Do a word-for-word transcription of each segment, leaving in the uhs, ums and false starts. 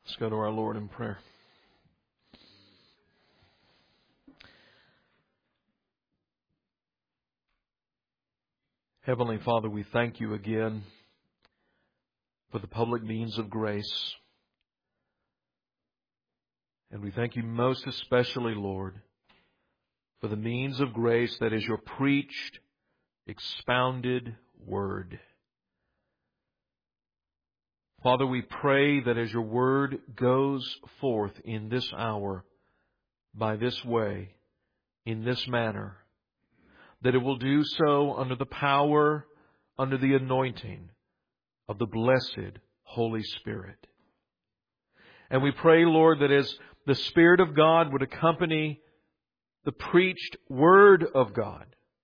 Let's go to our Lord in prayer. Heavenly Father, we thank You again for the public means of grace. And we thank You most especially, Lord, for the means of grace that is Your preached, expounded Word. Father, we pray that as Your Word goes forth in this hour, by this way, in this manner, that it will do so under the power, under the anointing of the blessed Holy Spirit. And we pray, Lord, that as the Spirit of God would accompany the preached Word of God,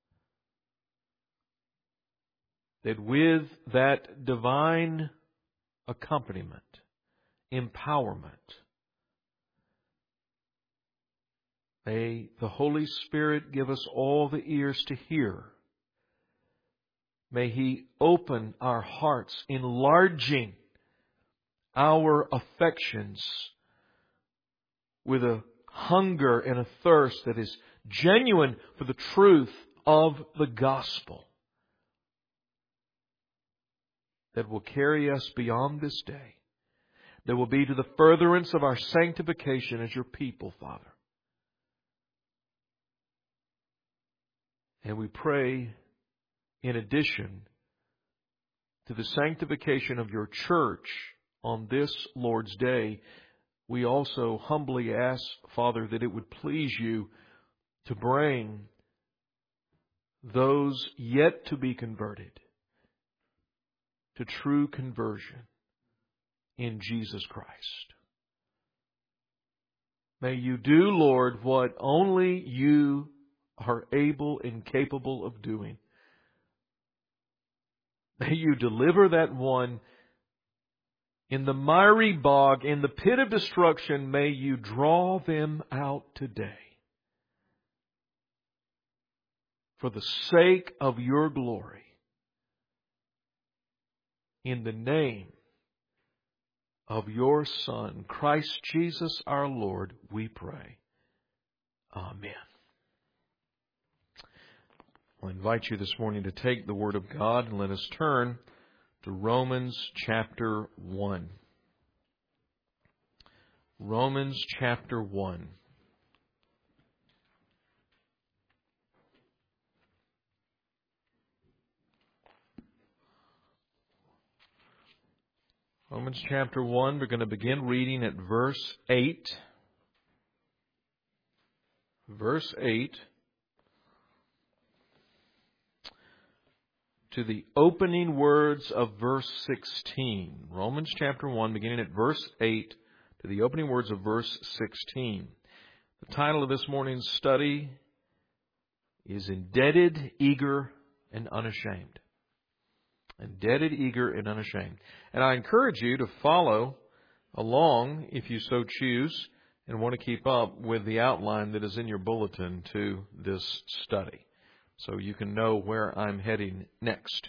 that with that divine accompaniment, empowerment, may the Holy Spirit give us all the ears to hear. May He open our hearts, enlarging our affections with a hunger and a thirst that is genuine for the truth of the gospel, that will carry us beyond this day, that will be to the furtherance of our sanctification as Your people, Father. And we pray, in addition to the sanctification of Your church on this Lord's Day, we also humbly ask, Father, that it would please You to bring those yet to be converted to true conversion in Jesus Christ. May You do, Lord, what only You are able and capable of doing. May You deliver that one in the miry bog, in the pit of destruction. May You draw them out today for the sake of Your glory. In the name of Your Son, Christ Jesus our Lord, we pray. Amen. I invite you this morning to take the Word of God and let us turn to Romans chapter one. Romans chapter one. Romans chapter one, we're going to begin reading at verse eight. Verse eight. To the opening words of verse sixteen. Romans chapter one, beginning at verse eight, to the opening words of verse sixteen. The title of this morning's study is Indebted, Eager, and Unashamed. Indebted, eager, and unashamed. And I encourage you to follow along, if you so choose, and want to keep up with the outline that is in your bulletin to this study, so you can know where I'm heading next.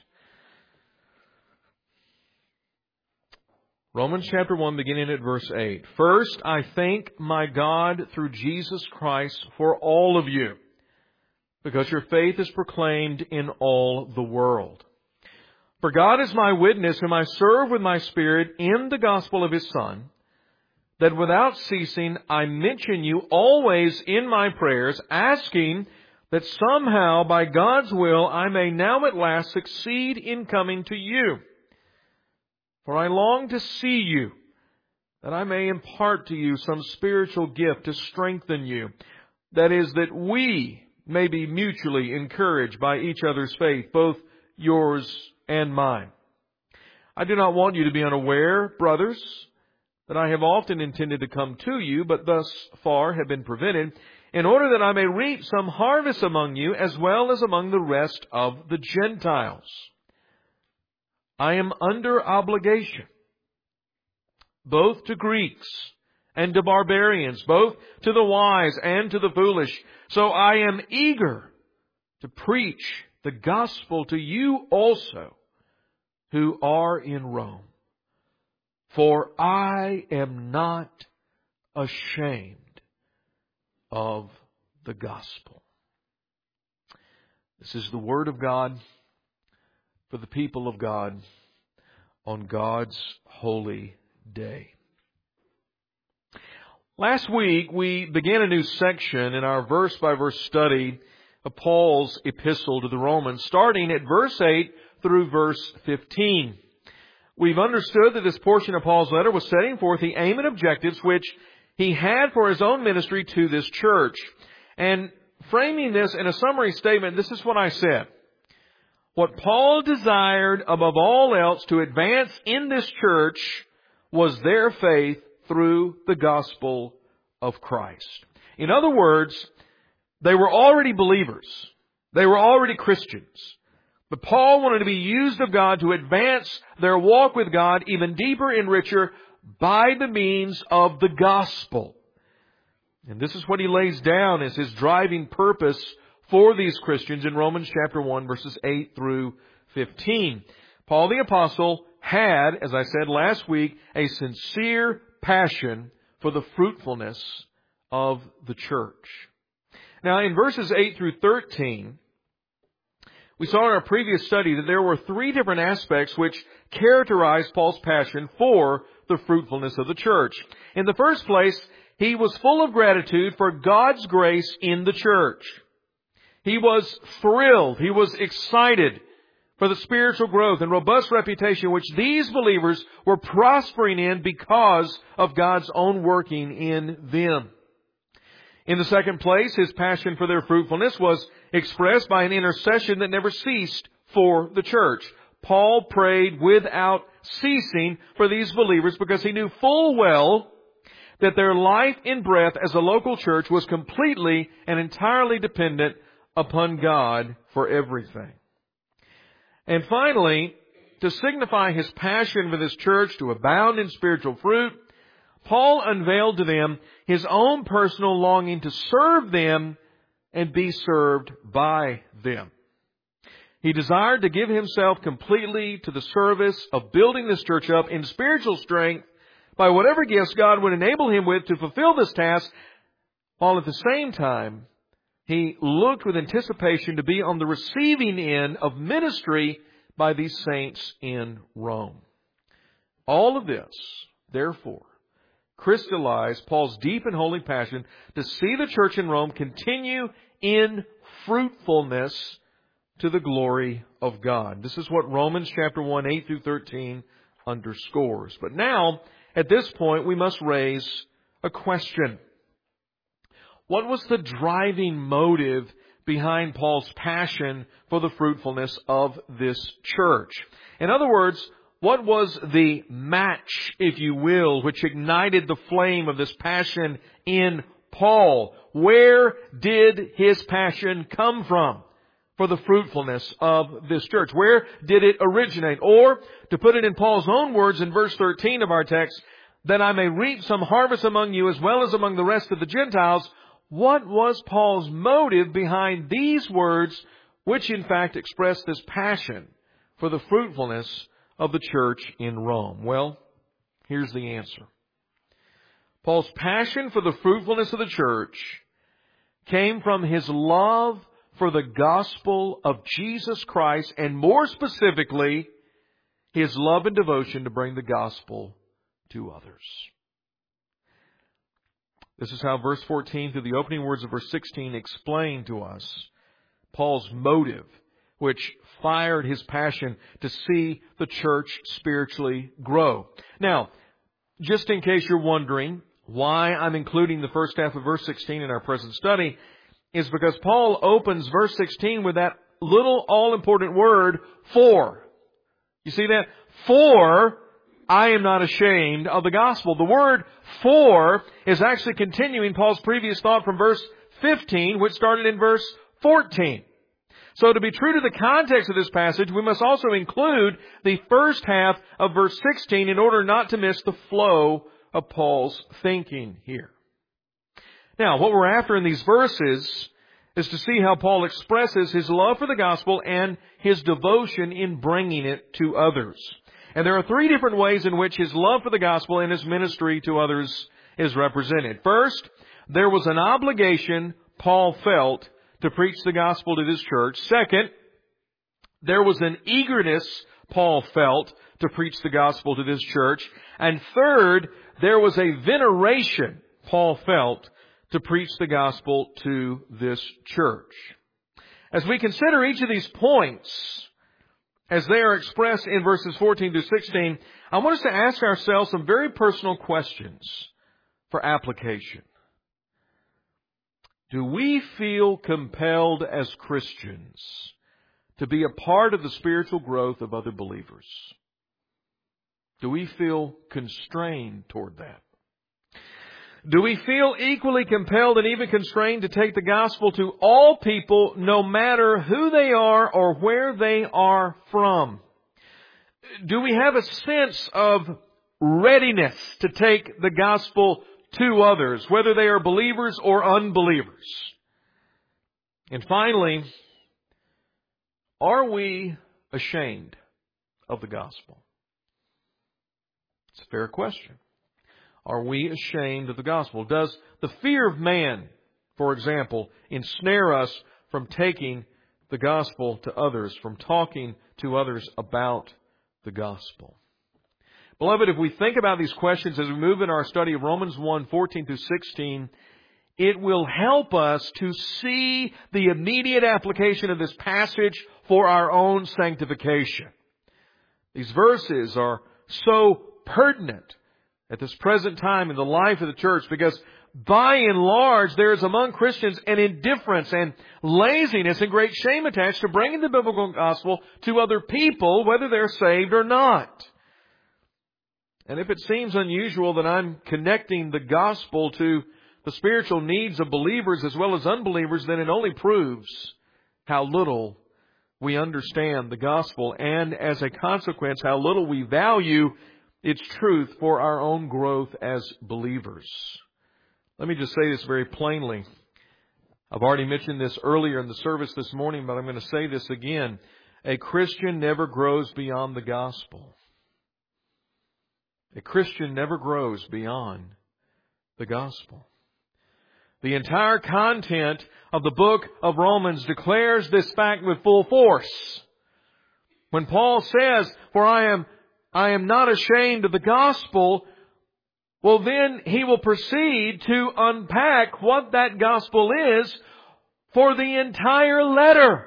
Romans chapter one, beginning at verse eight. First, I thank my God through Jesus Christ for all of you, because your faith is proclaimed in all the world. For God is my witness, whom I serve with my Spirit in the gospel of His Son, that without ceasing I mention you always in my prayers, asking that somehow by God's will I may now at last succeed in coming to you. For I long to see you, that I may impart to you some spiritual gift to strengthen you. That is, that we may be mutually encouraged by each other's faith, both yours and mine. I do not want you to be unaware, brothers, that I have often intended to come to you, but thus far have been prevented, in order that I may reap some harvest among you, as well as among the rest of the Gentiles. I am under obligation, both to Greeks and to barbarians, both to the wise and to the foolish. So I am eager to preach the gospel to you also, who are in Rome. For I am not ashamed of the gospel. This is the Word of God for the people of God on God's holy day. Last week we began a new section in our verse-by-verse study of Paul's epistle to the Romans, starting at verse eight through verse fifteen. We've understood that this portion of Paul's letter was setting forth the aim and objectives which he had for his own ministry to this church. And framing this in a summary statement, this is what I said. What Paul desired above all else to advance in this church was their faith through the gospel of Christ. In other words, they were already believers. They were already Christians. But Paul wanted to be used of God to advance their walk with God even deeper and richer by the means of the gospel. And this is what he lays down as his driving purpose for these Christians in Romans chapter one, verses eight through fifteen. Paul the Apostle had, as I said last week, a sincere passion for the fruitfulness of the church. Now, in verses eight through thirteen, we saw in our previous study that there were three different aspects which characterized Paul's passion for the fruitfulness of the church. In the first place, he was full of gratitude for God's grace in the church. He was thrilled. He was excited for the spiritual growth and robust reputation which these believers were prospering in because of God's own working in them. In the second place, his passion for their fruitfulness was expressed by an intercession that never ceased for the church. Paul prayed without ceasing for these believers because he knew full well that their life in breath as a local church was completely and entirely dependent upon God for everything. And finally, to signify his passion for this church to abound in spiritual fruit, Paul unveiled to them his own personal longing to serve them and be served by them. He desired to give himself completely to the service of building this church up in spiritual strength by whatever gifts God would enable him with to fulfill this task, while at the same time he looked with anticipation to be on the receiving end of ministry by these saints in Rome. All of this, therefore, crystallized Paul's deep and holy passion to see the church in Rome continue in fruitfulness to the glory of God. This is what Romans chapter one, eight through thirteen underscores. But now, at this point, we must raise a question. What was the driving motive behind Paul's passion for the fruitfulness of this church? In other words, what was the match, if you will, which ignited the flame of this passion in Paul? Where did his passion come from for the fruitfulness of this church? Where did it originate? Or, to put it in Paul's own words in verse thirteen of our text, that I may reap some harvest among you as well as among the rest of the Gentiles. What was Paul's motive behind these words, which in fact express this passion for the fruitfulness of the church in Rome? Well, here's the answer. Paul's passion for the fruitfulness of the church came from his love for the gospel of Jesus Christ, and more specifically, his love and devotion to bring the gospel to others. This is how verse fourteen through the opening words of verse sixteen explain to us Paul's motive, which fired his passion to see the church spiritually grow. Now, just in case you're wondering why I'm including the first half of verse sixteen in our present study, is because Paul opens verse sixteen with that little all-important word, for. You see that? For I am not ashamed of the gospel. The word for is actually continuing Paul's previous thought from verse fifteen, which started in verse fourteen. So to be true to the context of this passage, we must also include the first half of verse sixteen in order not to miss the flow of Paul's thinking here. Now, what we're after in these verses is to see how Paul expresses his love for the gospel and his devotion in bringing it to others. And there are three different ways in which his love for the gospel and his ministry to others is represented. First, there was an obligation Paul felt to preach the gospel to this church. Second, there was an eagerness Paul felt to preach the gospel to this church. And third, there was a veneration Paul felt to preach the gospel to this church. As we consider each of these points, as they are expressed in verses fourteen to sixteen, I want us to ask ourselves some very personal questions for application. Do we feel compelled as Christians to be a part of the spiritual growth of other believers? Do we feel constrained toward that? Do we feel equally compelled and even constrained to take the gospel to all people, no matter who they are or where they are from? Do we have a sense of readiness to take the gospel to others, whether they are believers or unbelievers? And finally, are we ashamed of the gospel? It's a fair question. Are we ashamed of the gospel? Does the fear of man, for example, ensnare us from taking the gospel to others, from talking to others about the gospel? Beloved, if we think about these questions as we move in our study of Romans one, fourteen through sixteen, it will help us to see the immediate application of this passage for our own sanctification. These verses are so pertinent at this present time in the life of the church, because by and large there is among Christians an indifference and laziness and great shame attached to bringing the biblical gospel to other people, whether they're saved or not. And if it seems unusual that I'm connecting the gospel to the spiritual needs of believers as well as unbelievers, then it only proves how little we understand the gospel, and as a consequence, how little we value its truth for our own growth as believers. Let me just say this very plainly. I've already mentioned this earlier in the service this morning, but I'm going to say this again. A Christian never grows beyond the gospel. A Christian never grows beyond the gospel. The entire content of the book of Romans declares this fact with full force. When Paul says, "For I am I am not ashamed of the gospel," well, then he will proceed to unpack what that gospel is for the entire letter.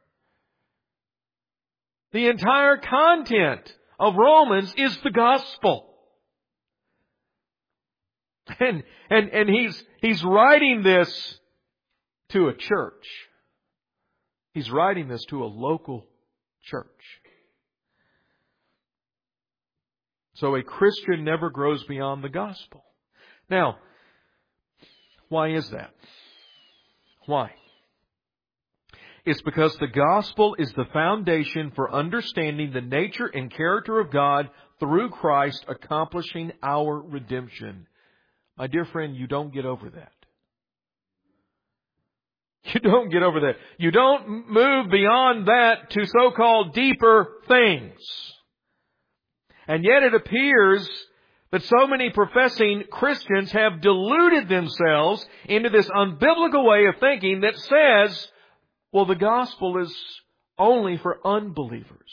The entire content of Romans is the gospel. And, and, and he's, he's writing this to a church. He's writing this to a local church. So a Christian never grows beyond the gospel. Now, why is that? Why? It's because the gospel is the foundation for understanding the nature and character of God through Christ accomplishing our redemption. My dear friend, you don't get over that. You don't get over that. You don't move beyond that to so-called deeper things. And yet it appears that so many professing Christians have deluded themselves into this unbiblical way of thinking that says, well, the gospel is only for unbelievers.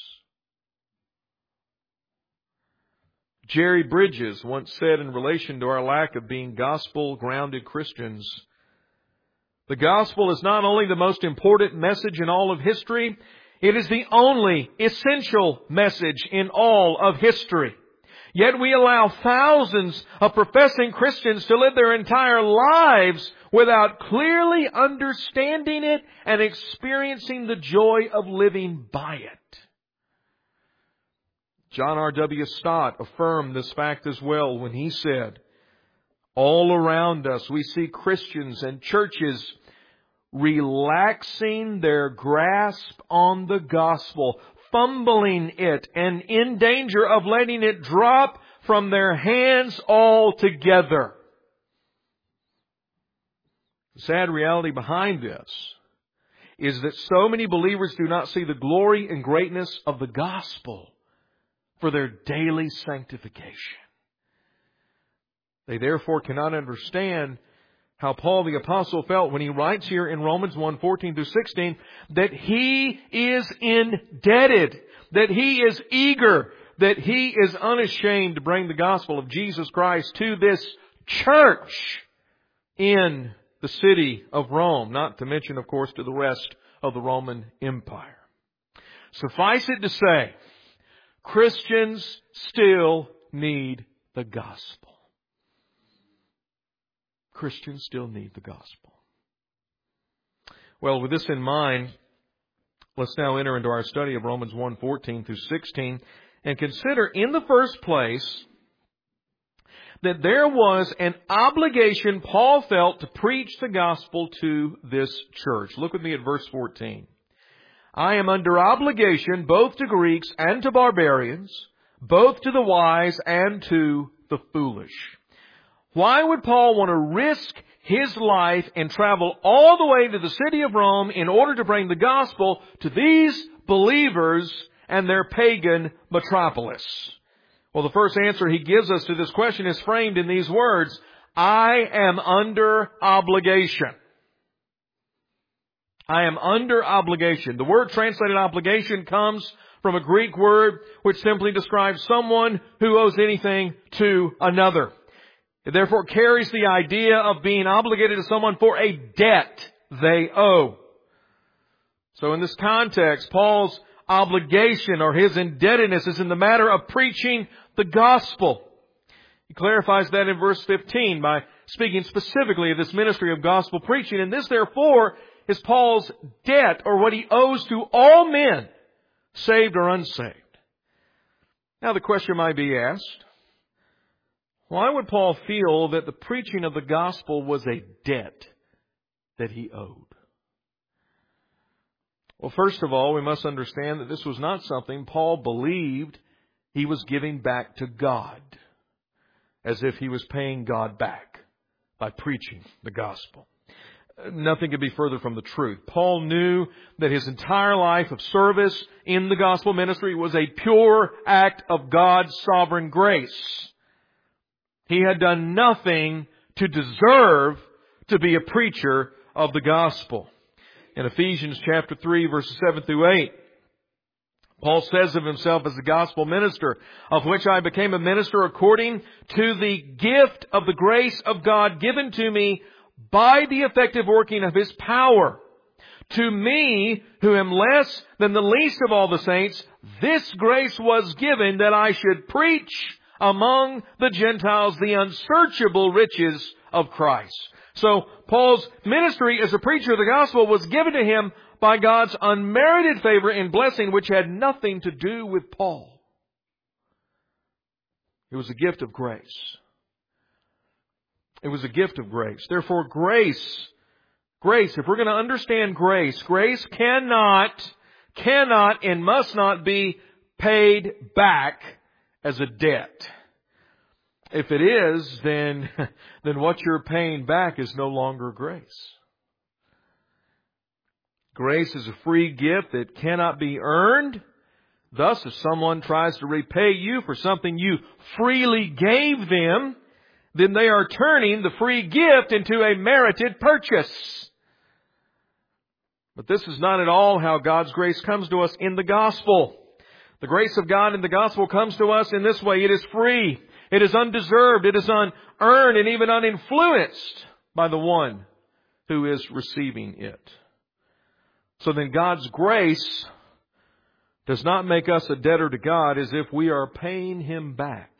Jerry Bridges once said in relation to our lack of being gospel-grounded Christians, the gospel is not only the most important message in all of history, it is the only essential message in all of history. Yet we allow thousands of professing Christians to live their entire lives without clearly understanding it and experiencing the joy of living by it. John R W Stott affirmed this fact as well when he said, all around us we see Christians and churches relaxing their grasp on the gospel, fumbling it, and in danger of letting it drop from their hands altogether. The sad reality behind this is that so many believers do not see the glory and greatness of the gospel for their daily sanctification. They therefore cannot understand how Paul the Apostle felt when he writes here in Romans one, fourteen through sixteen, that he is indebted, that he is eager, that he is unashamed to bring the gospel of Jesus Christ to this church in the city of Rome, not to mention, of course, to the rest of the Roman Empire. Suffice it to say, Christians still need the gospel. Christians still need the gospel. Well, with this in mind, let's now enter into our study of Romans one, fourteen through sixteen and consider in the first place that there was an obligation Paul felt to preach the gospel to this church. Look with me at verse fourteen. I am under obligation both to Greeks and to barbarians, both to the wise and to the foolish. Why would Paul want to risk his life and travel all the way to the city of Rome in order to bring the gospel to these believers and their pagan metropolis? Well, the first answer he gives us to this question is framed in these words, I am under obligation. I am under obligation. The word translated obligation comes from a Greek word which simply describes someone who owes anything to another. It therefore carries the idea of being obligated to someone for a debt they owe. So in this context, Paul's obligation or his indebtedness is in the matter of preaching the gospel. He clarifies that in verse fifteen by speaking specifically of this ministry of gospel preaching. And this, therefore, is Paul's debt or what he owes to all men, saved or unsaved. Now the question might be asked, why would Paul feel that the preaching of the gospel was a debt that he owed? Well, first of all, we must understand that this was not something Paul believed he was giving back to God, as if he was paying God back by preaching the gospel. Nothing could be further from the truth. Paul knew that his entire life of service in the gospel ministry was a pure act of God's sovereign grace. He had done nothing to deserve to be a preacher of the gospel. In Ephesians chapter three, verses seven through eight, Paul says of himself as a gospel minister, of which I became a minister according to the gift of the grace of God given to me by the effective working of His power. To me, who am less than the least of all the saints, this grace was given that I should preach among the Gentiles the unsearchable riches of Christ. So Paul's ministry as a preacher of the gospel was given to him by God's unmerited favor and blessing, which had nothing to do with Paul. It was a gift of grace. It was a gift of grace. Therefore, grace, grace, if we're going to understand grace, grace cannot, cannot and must not be paid back as a debt. If it is, then, then what you're paying back is no longer grace. Grace is a free gift that cannot be earned. Thus, if someone tries to repay you for something you freely gave them, then they are turning the free gift into a merited purchase. But this is not at all how God's grace comes to us in the gospel. The grace of God in the gospel comes to us in this way. It is free. It is undeserved. It is unearned and even uninfluenced by the one who is receiving it. So then God's grace does not make us a debtor to God as if we are paying Him back.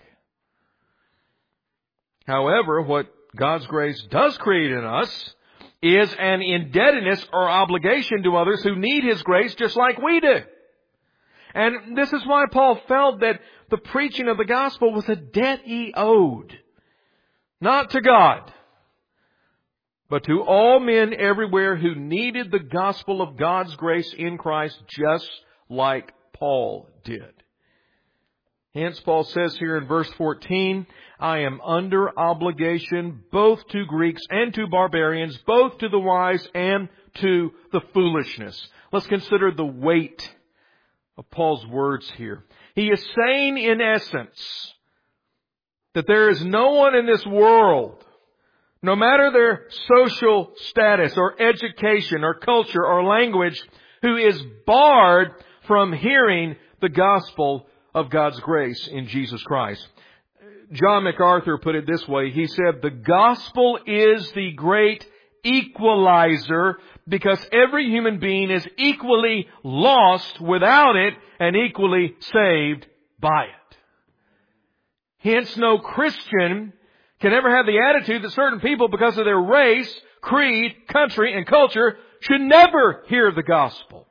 However, what God's grace does create in us is an indebtedness or obligation to others who need His grace just like we do. And this is why Paul felt that the preaching of the gospel was a debt he owed. Not to God, but to all men everywhere who needed the gospel of God's grace in Christ just like Paul did. Hence, Paul says here in verse fourteen, I am under obligation both to Greeks and to barbarians, both to the wise and to the foolishness. Let's consider the weight of Paul's words here. He is saying in essence that there is no one in this world, no matter their social status or education or culture or language, who is barred from hearing the gospel of God's grace in Jesus Christ. John MacArthur put it this way. He said, the gospel is the great equalizer because every human being is equally lost without it and equally saved by it. Hence, no Christian can ever have the attitude that certain people, because of their race, creed, country, and culture, should never hear the gospel.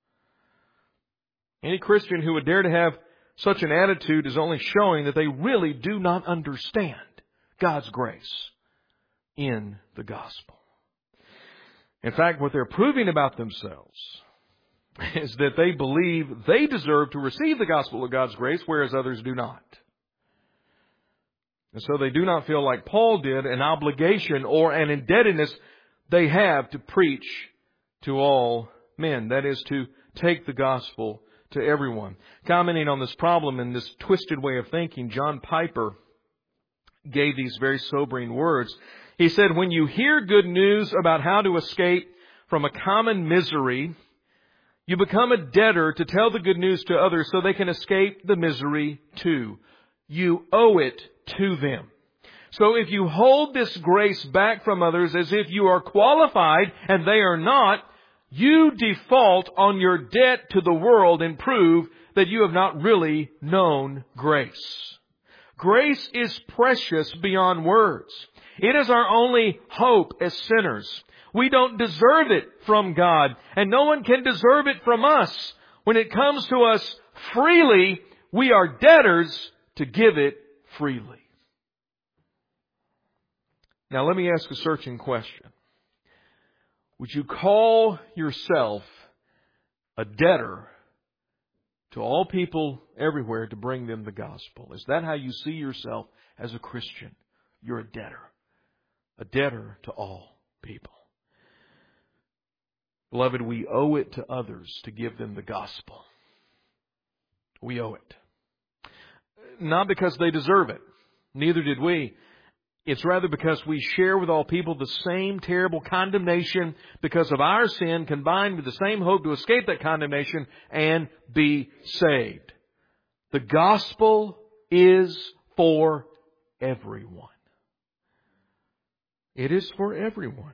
Any Christian who would dare to have such an attitude is only showing that they really do not understand God's grace in the gospel. In fact, what they're proving about themselves is that they believe they deserve to receive the gospel of God's grace, whereas others do not. And so they do not feel like Paul did, an obligation or an indebtedness they have to preach to all men. That is, to take the gospel to everyone. Commenting on this problem and this twisted way of thinking, John Piper gave these very sobering words. He said, when you hear good news about how to escape from a common misery, you become a debtor to tell the good news to others so they can escape the misery too. You owe it to them. So if you hold this grace back from others as if you are qualified and they are not, you default on your debt to the world and prove that you have not really known grace. Grace is precious beyond words. It is our only hope as sinners. We don't deserve it from God, and no one can deserve it from us. When it comes to us freely, we are debtors to give it freely. Now let me ask a searching question. Would you call yourself a debtor to all people everywhere to bring them the gospel? Is that how you see yourself as a Christian? You're a debtor. A debtor to all people. Beloved, we owe it to others to give them the gospel. We owe it. Not because they deserve it. Neither did we. It's rather because we share with all people the same terrible condemnation because of our sin, combined with the same hope to escape that condemnation and be saved. The gospel is for everyone. It is for everyone.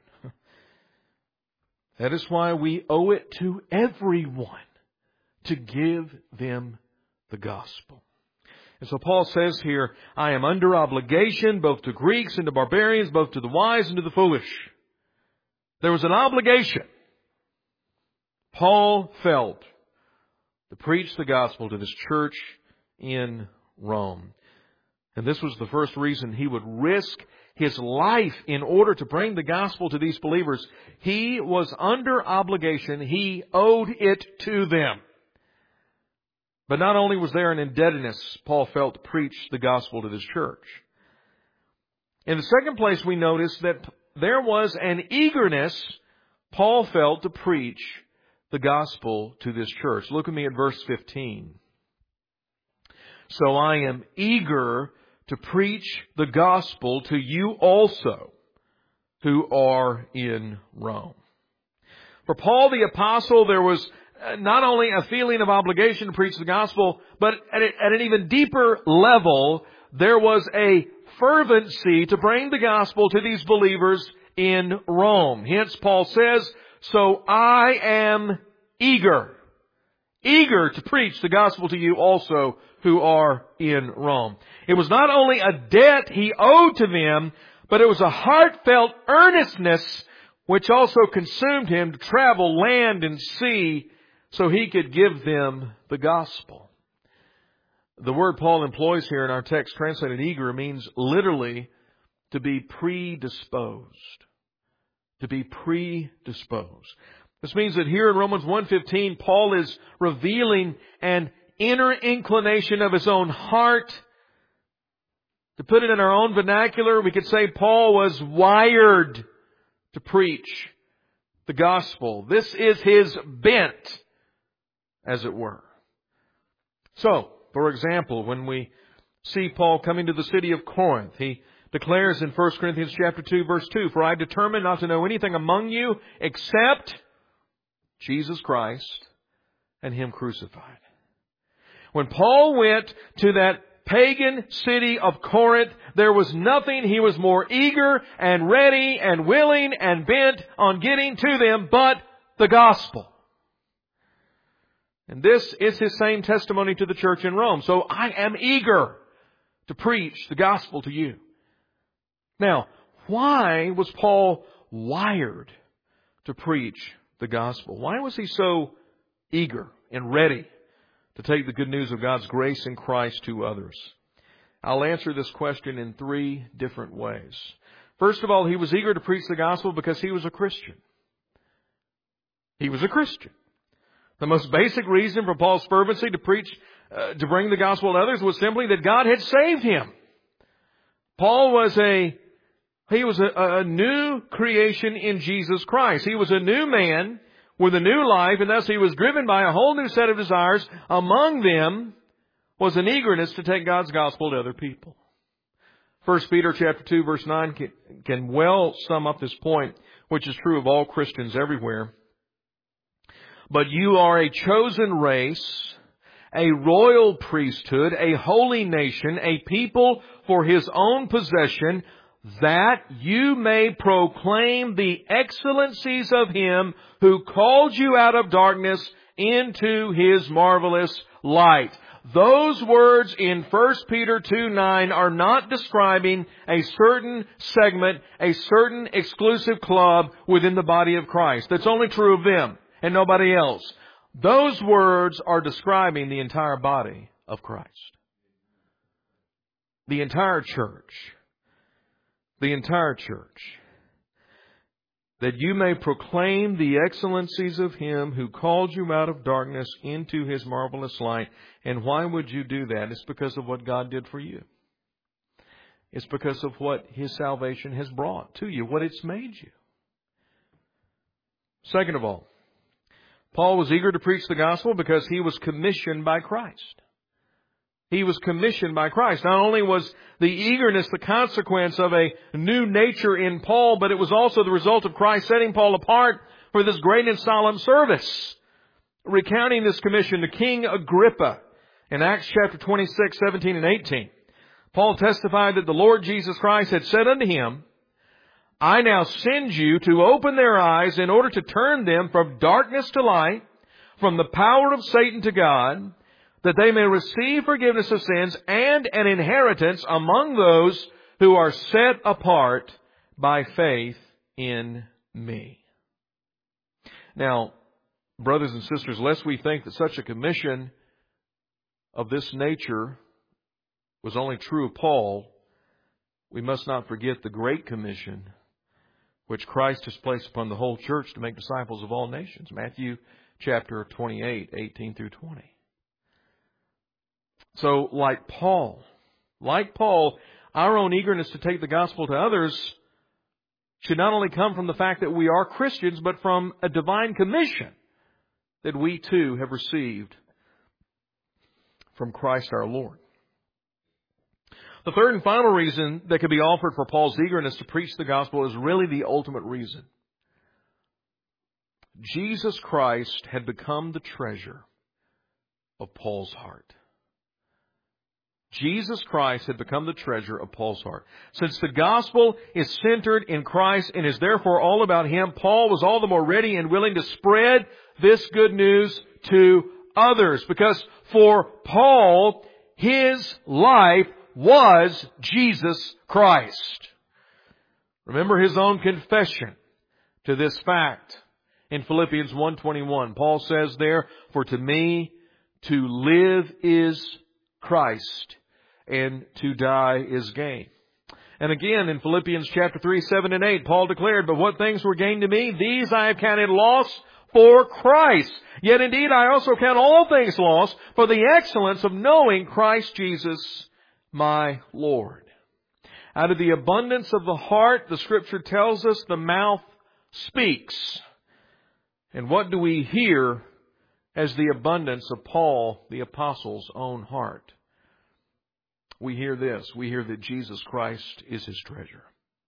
That is why we owe it to everyone to give them the gospel. And so Paul says here, I am under obligation both to Greeks and to barbarians, both to the wise and to the foolish. There was an obligation Paul felt to preach the gospel to this church in Rome. And this was the first reason he would risk his life in order to bring the gospel to these believers. He was under obligation. He owed it to them. But not only was there an indebtedness Paul felt to preach the gospel to this church. In the second place, we notice that there was an eagerness Paul felt to preach the gospel to this church. Look at me at verse fifteen. So I am eager to preach the gospel to you also who are in Rome. For Paul the apostle, there was not only a feeling of obligation to preach the gospel, but at, a, at an even deeper level, there was a fervency to bring the gospel to these believers in Rome. Hence, Paul says, so I am eager, eager to preach the gospel to you also who are in Rome. It was not only a debt he owed to them, but it was a heartfelt earnestness which also consumed him to travel land and sea so he could give them the gospel. The word Paul employs here in our text, translated eager, means literally to be predisposed. To be predisposed. This means that here in Romans one fifteen, Paul is revealing an inner inclination of his own heart. To put it in our own vernacular, we could say Paul was wired to preach the gospel. This is his bent, as it were. So, For example, when we see Paul coming to the city of Corinth, he declares in First Corinthians chapter two, verse two, "For I determined not to know anything among you except Jesus Christ and Him crucified." When Paul went to that pagan city of Corinth, there was nothing he was more eager and ready and willing and bent on getting to them but the gospel. And this is his same testimony to the church in Rome. So I am eager to preach the gospel to you. Now, why was Paul wired to preach the gospel? Why was he so eager and ready to take the good news of God's grace in Christ to others? I'll answer this question in three different ways. First of all, he was eager to preach the gospel because he was a Christian. He was a Christian. The most basic reason for Paul's fervency to preach, uh, to bring the gospel to others was simply that God had saved him. Paul was a, he was a, a new creation in Jesus Christ. He was a new man with a new life, and thus he was driven by a whole new set of desires. Among them was an eagerness to take God's gospel to other people. First Peter chapter two, verse nine can, can well sum up this point, which is true of all Christians everywhere. "But you are a chosen race, a royal priesthood, a holy nation, a people for His own possession, that you may proclaim the excellencies of Him who called you out of darkness into His marvelous light." Those words in First Peter two nine are not describing a certain segment, a certain exclusive club within the body of Christ. That's only true of them and nobody else. Those words are describing the entire body of Christ. The entire church. The entire church. "That you may proclaim the excellencies of Him who called you out of darkness into His marvelous light." And why would you do that? It's because of what God did for you. It's because of what His salvation has brought to you, what it's made you. Second of all, Paul was eager to preach the gospel because he was commissioned by Christ. He was commissioned by Christ. Not only was the eagerness the consequence of a new nature in Paul, but it was also the result of Christ setting Paul apart for this great and solemn service. Recounting this commission to King Agrippa in Acts chapter twenty-six, seventeen and eighteen, Paul testified that the Lord Jesus Christ had said unto him, "I now send you to open their eyes in order to turn them from darkness to light, from the power of Satan to God, that they may receive forgiveness of sins and an inheritance among those who are set apart by faith in me." Now, brothers and sisters, lest we think that such a commission of this nature was only true of Paul, we must not forget the Great Commission which Christ has placed upon the whole church to make disciples of all nations. Matthew chapter twenty-eight, eighteen through twenty. So, like Paul, like Paul, our own eagerness to take the gospel to others should not only come from the fact that we are Christians, but from a divine commission that we too have received from Christ our Lord. The third and final reason that could be offered for Paul's eagerness to preach the gospel is really the ultimate reason. Jesus Christ had become the treasure of Paul's heart. Jesus Christ had become the treasure of Paul's heart. Since the gospel is centered in Christ and is therefore all about Him, Paul was all the more ready and willing to spread this good news to others. Because for Paul, his life was Jesus Christ. Remember his own confession to this fact in Philippians one twenty-one. Paul says there, "For to me to live is Christ, and to die is gain." And again in Philippians chapter three, seven and eight, Paul declared, "But what things were gain to me, these I have counted loss for Christ. Yet indeed I also count all things lost for the excellence of knowing Christ Jesus my Lord." Out of the abundance of the heart, the Scripture tells us, the mouth speaks. And what do we hear as the abundance of Paul the Apostle's own heart. We hear this. We hear that Jesus Christ is his treasure.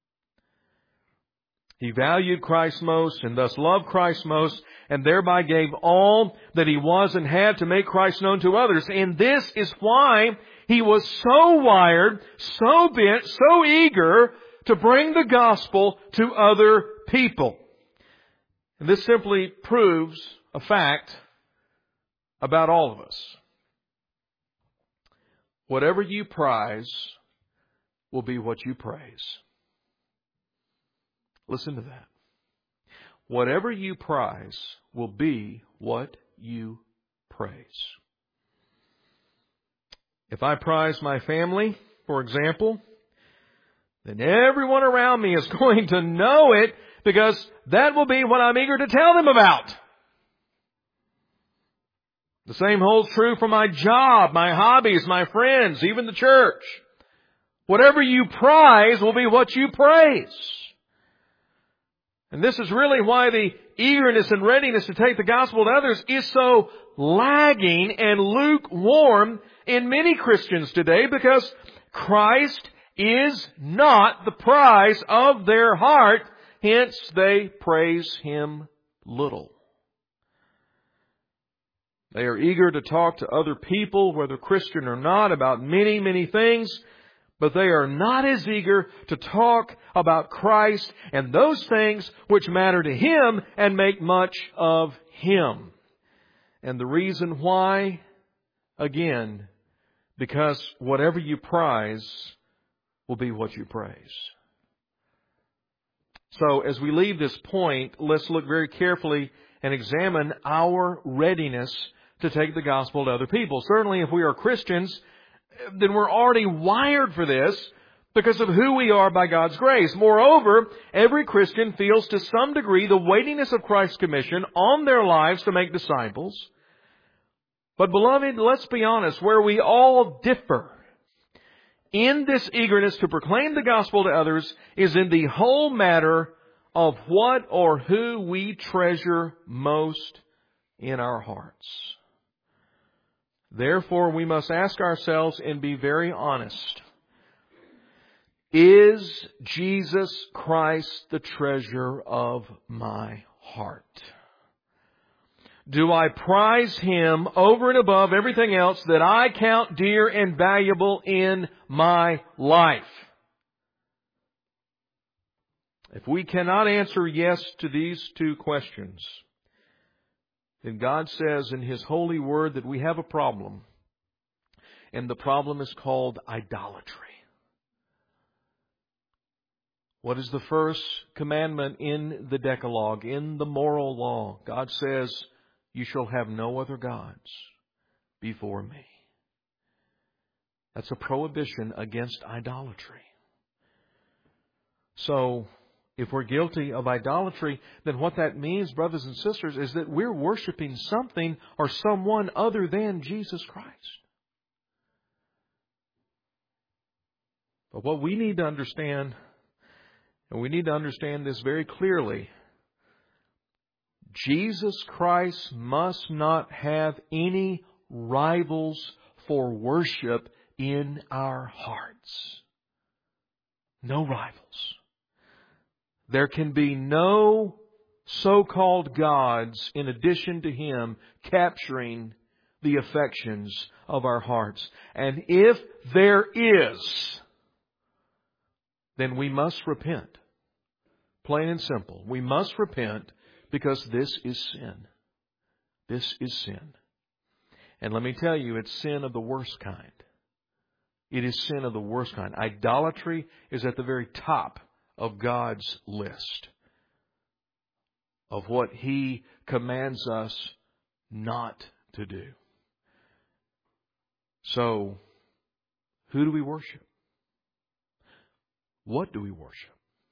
He valued Christ most and thus loved Christ most, and thereby gave all that he was and had to make Christ known to others. And this is why he was so wired, so bent, so eager to bring the gospel to other people. And this simply proves a fact about all of us. Whatever you prize will be what you praise. Listen to that. Whatever you prize will be what you praise. If I prize my family, for example, then everyone around me is going to know it, because that will be what I'm eager to tell them about. The same holds true for my job, my hobbies, my friends, even the church. Whatever you prize will be what you praise. And this is really why the eagerness and readiness to take the gospel to others is so lagging and lukewarm in many Christians today, because Christ is not the prize of their heart. Hence, they praise Him little. They are eager to talk to other people, whether Christian or not, about many, many things, but they are not as eager to talk about Christ and those things which matter to Him and make much of Him. And the reason why, again, because whatever you prize will be what you praise. So as we leave this point, let's look very carefully and examine our readiness to take the gospel to other people. Certainly if we are Christians, then we're already wired for this because of who we are by God's grace. Moreover, every Christian feels to some degree the weightiness of Christ's commission on their lives to make disciples. But beloved, let's be honest, where we all differ in this eagerness to proclaim the gospel to others is in the whole matter of what or who we treasure most in our hearts. Therefore, we must ask ourselves and be very honest. Is Jesus Christ the treasure of my heart? Do I prize Him over and above everything else that I count dear and valuable in my life? If we cannot answer yes to these two questions, then God says in His holy word that we have a problem. And the problem is called idolatry. What is the first commandment in the Decalogue, in the moral law? God says, you shall have no other gods before me. That's a prohibition against idolatry. So, if we're guilty of idolatry, then what that means, brothers and sisters, is that we're worshiping something or someone other than Jesus Christ. But what we need to understand, and we need to understand this very clearly, Jesus Christ must not have any rivals for worship in our hearts. No rivals. There can be no so-called gods in addition to Him capturing the affections of our hearts. And if there is, then we must repent. Plain and simple. We must repent because this is sin. This is sin. And let me tell you, it's sin of the worst kind. It is sin of the worst kind. Idolatry is at the very top of God's list of what He commands us not to do. So, who do we worship? What do we worship?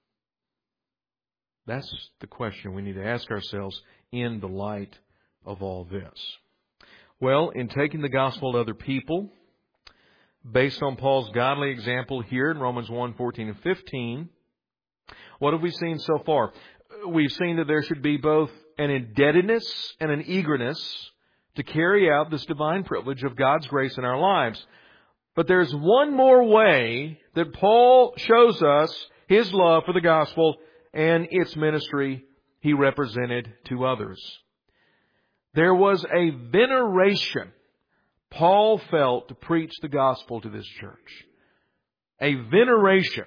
That's the question we need to ask ourselves in the light of all this. Well, in taking the gospel to other people, based on Paul's godly example here in Romans one, fourteen and fifteen, what have we seen so far? We've seen that there should be both an indebtedness and an eagerness to carry out this divine privilege of God's grace in our lives. But there's one more way that Paul shows us his love for the gospel and its ministry he represented to others. There was a veneration Paul felt to preach the gospel to this church. A veneration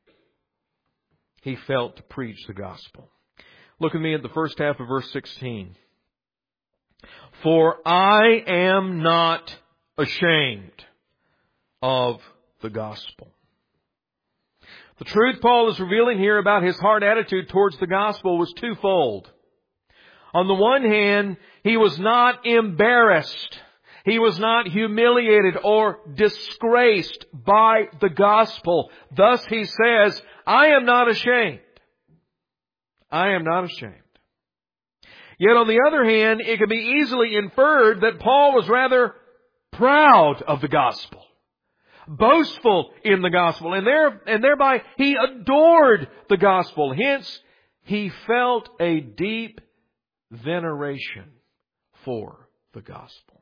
he felt to preach the gospel. Look with me at the first half of verse sixteen. For I am not ashamed of the gospel. The truth Paul is revealing here about his heart attitude towards the gospel was twofold. On the one hand, he was not embarrassed. He was not humiliated or disgraced by the gospel. Thus he says, I am not ashamed. I am not ashamed. Yet on the other hand, it can be easily inferred that Paul was rather proud of the gospel, boastful in the gospel, and there and thereby he adored the gospel. Hence, he felt a deep veneration for the gospel.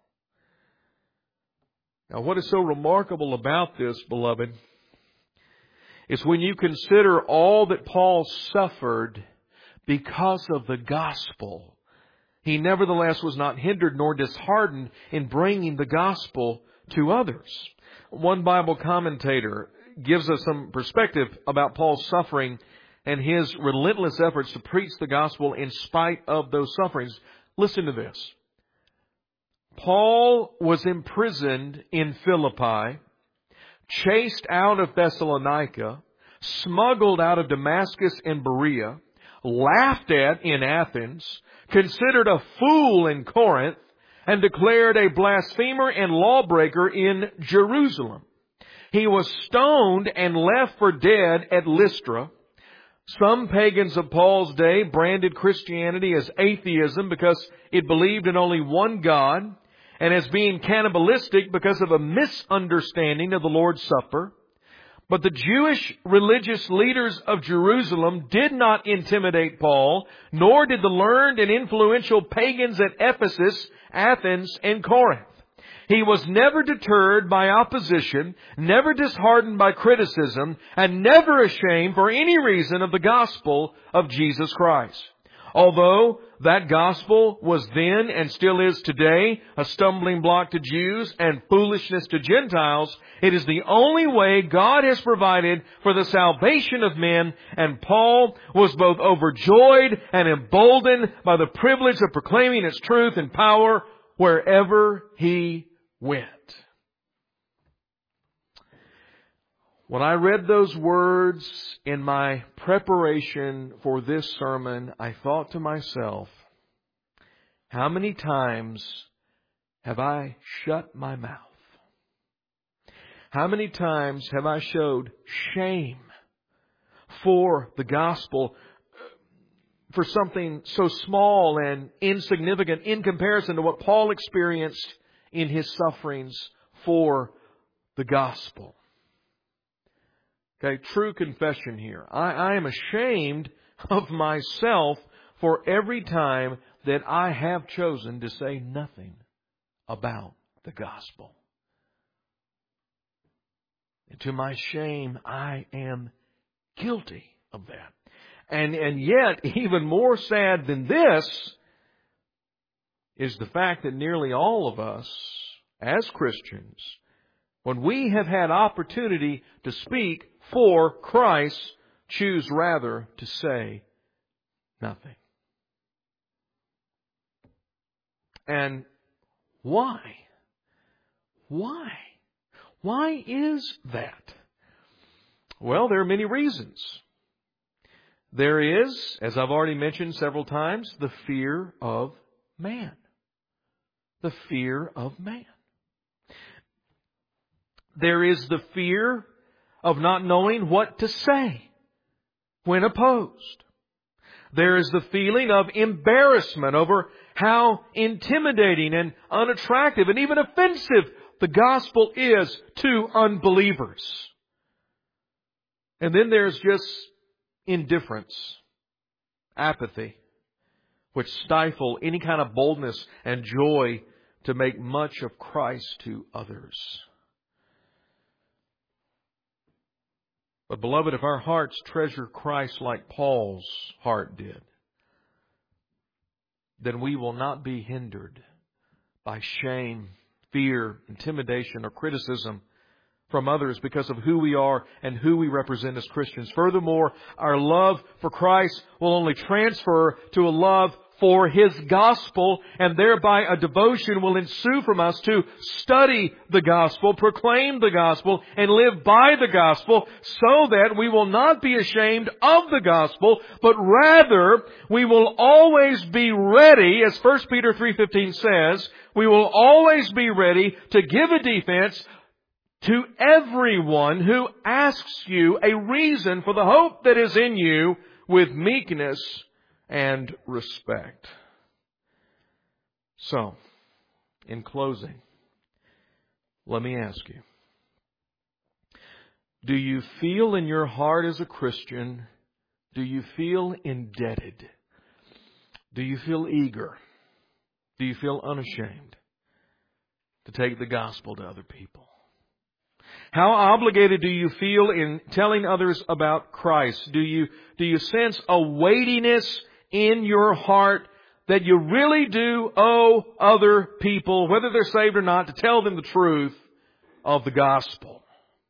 Now, what is so remarkable about this, beloved, is when you consider all that Paul suffered because of the gospel, he nevertheless was not hindered nor disheartened in bringing the gospel to others. One Bible commentator gives us some perspective about Paul's suffering and his relentless efforts to preach the gospel in spite of those sufferings. Listen to this. Paul was imprisoned in Philippi, chased out of Thessalonica, smuggled out of Damascus and Berea, laughed at in Athens, considered a fool in Corinth, and declared a blasphemer and lawbreaker in Jerusalem. He was stoned and left for dead at Lystra. Some pagans of Paul's day branded Christianity as atheism because it believed in only one God, and as being cannibalistic because of a misunderstanding of the Lord's Supper. But the Jewish religious leaders of Jerusalem did not intimidate Paul, nor did the learned and influential pagans at Ephesus, Athens, and Corinth. He was never deterred by opposition, never disheartened by criticism, and never ashamed for any reason of the gospel of Jesus Christ. Although that gospel was then and still is today a stumbling block to Jews and foolishness to Gentiles, it is the only way God has provided for the salvation of men, and Paul was both overjoyed and emboldened by the privilege of proclaiming its truth and power wherever he went. When I read those words in my preparation for this sermon, I thought to myself, how many times have I shut my mouth? How many times have I showed shame for the gospel, for something so small and insignificant in comparison to what Paul experienced in his sufferings for the gospel? Okay, true confession here. I, I am ashamed of myself for every time that I have chosen to say nothing about the gospel. And to my shame, I am guilty of that. And, and yet, even more sad than this is the fact that nearly all of us, as Christians, when we have had opportunity to speak for Christ, choose rather to say nothing. And why? Why? Why is that? Well, there are many reasons. There is, as I've already mentioned several times, the fear of man. The fear of man. There is the fear of not knowing what to say when opposed. There is the feeling of embarrassment over how intimidating and unattractive and even offensive the gospel is to unbelievers. And then there's just indifference, apathy, which stifle any kind of boldness and joy to make much of Christ to others. But beloved, if our hearts treasure Christ like Paul's heart did, then we will not be hindered by shame, fear, intimidation, or criticism from others because of who we are and who we represent as Christians. Furthermore, our love for Christ will only transfer to a love for His gospel, and thereby a devotion will ensue from us to study the gospel, proclaim the gospel, and live by the gospel, so that we will not be ashamed of the gospel, but rather we will always be ready, as First Peter three fifteen says, we will always be ready to give a defense to everyone who asks you a reason for the hope that is in you with meekness and respect. So, in closing, let me ask you, do you feel in your heart as a Christian, do you feel indebted? Do you feel eager? Do you feel unashamed to take the gospel to other people? How obligated do you feel in telling others about Christ? Do you, do you sense a weightiness in your heart that you really do owe other people, whether they're saved or not, to tell them the truth of the gospel?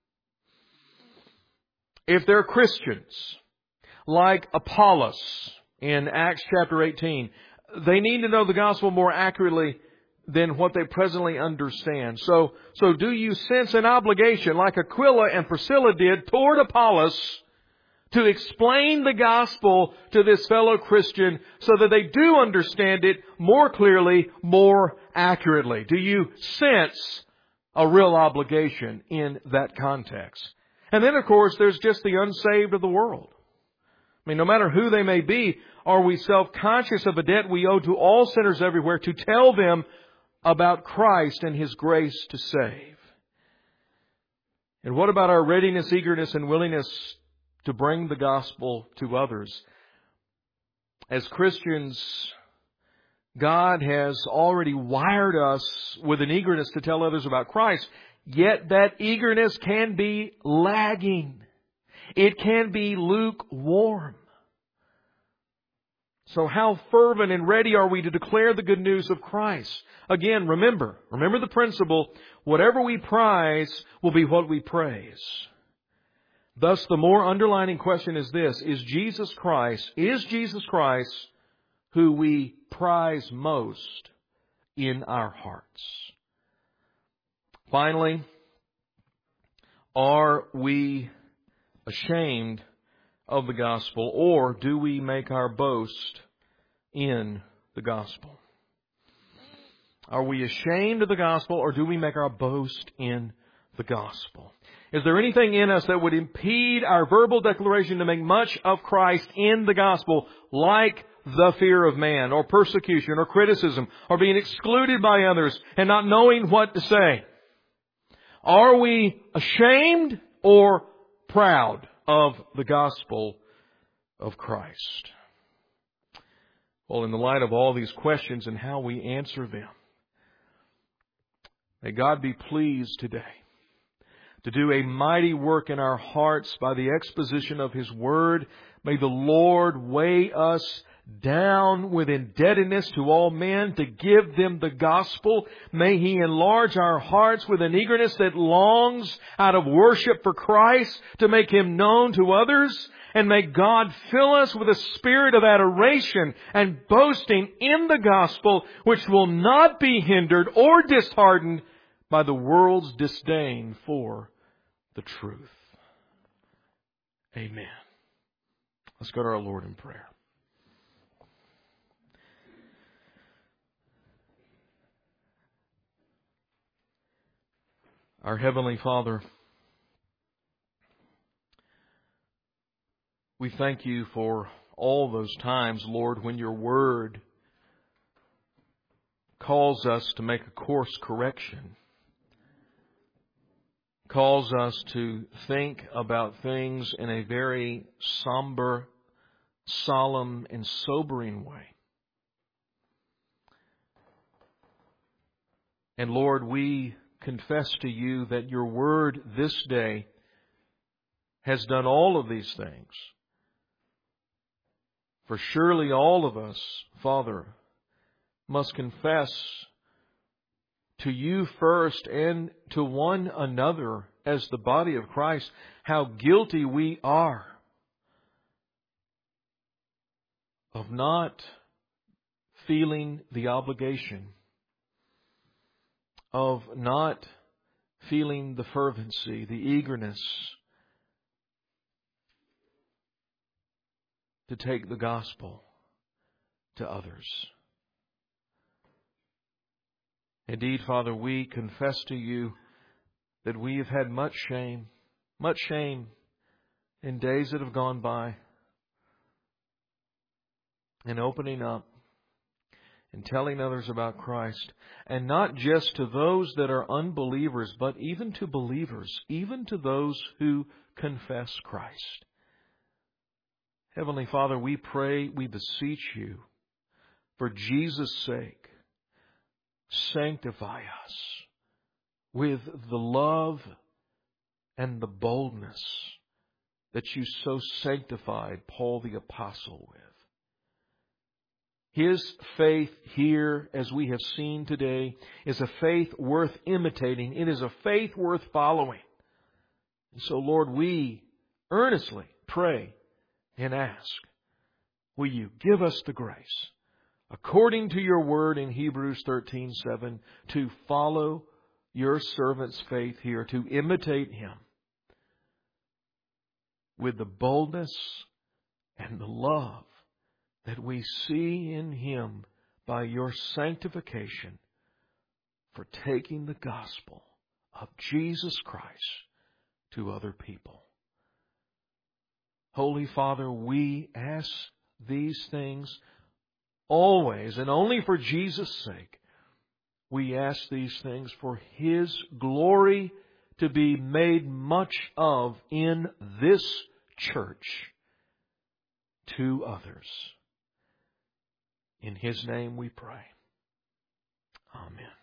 If they're Christians, like Apollos in Acts chapter eighteen, they need to know the gospel more accurately than what they presently understand. So, so do you sense an obligation, like Aquila and Priscilla did, toward Apollos, to explain the gospel to this fellow Christian so that they do understand it more clearly, more accurately? Do you sense a real obligation in that context? And then, of course, there's just the unsaved of the world. I mean, no matter who they may be, are we self-conscious of a debt we owe to all sinners everywhere to tell them about Christ and His grace to save? And what about our readiness, eagerness, and willingness to bring the gospel to others? As Christians, God has already wired us with an eagerness to tell others about Christ, yet that eagerness can be lagging. It can be lukewarm. So how fervent and ready are we to declare the good news of Christ? Again, remember, remember the principle, whatever we prize will be what we praise. Thus, the more underlining question is this: Is Jesus Christ, is Jesus Christ who we prize most in our hearts? Finally, are we ashamed of the gospel, or do we make our boast in the gospel? Are we ashamed of the gospel, or do we make our boast in the gospel? Is there anything in us that would impede our verbal declaration to make much of Christ in the gospel, like the fear of man, or persecution, or criticism, or being excluded by others and not knowing what to say? Are we ashamed or proud of the gospel of Christ? Well, in the light of all these questions and how we answer them, may God be pleased today to do a mighty work in our hearts by the exposition of His Word. May the Lord weigh us down with indebtedness to all men to give them the gospel. May He enlarge our hearts with an eagerness that longs out of worship for Christ to make Him known to others. And may God fill us with a spirit of adoration and boasting in the gospel, which will not be hindered or disheartened by the world's disdain for the truth. Amen. Let's go to our Lord in prayer. Our Heavenly Father, we thank You for all those times, Lord, when Your Word calls us to make a course correction, calls us to think about things in a very somber, solemn, and sobering way. And Lord, we confess to you that your word this day has done all of these things. For surely all of us, Father, must confess to you first and to one another as the body of Christ how guilty we are of not feeling the obligation, of not feeling the fervency, the eagerness to take the gospel to others. Indeed, Father, we confess to you that we have had much shame, much shame in days that have gone by, in opening up and telling others about Christ, and not just to those that are unbelievers, but even to believers, even to those who confess Christ. Heavenly Father, we pray, we beseech you, for Jesus' sake, sanctify us with the love and the boldness that you so sanctified Paul the Apostle with. His faith here, as we have seen today, is a faith worth imitating. It is a faith worth following. And so, Lord, we earnestly pray and ask, will you give us the grace, according to your word in Hebrews thirteen seven, to follow your servant's faith here, to imitate him with the boldness and the love that we see in him by your sanctification for taking the gospel of Jesus Christ to other people. Holy Father, we ask these things always and only for Jesus' sake. We ask these things for his glory to be made much of in this church to others. In his name we pray. Amen.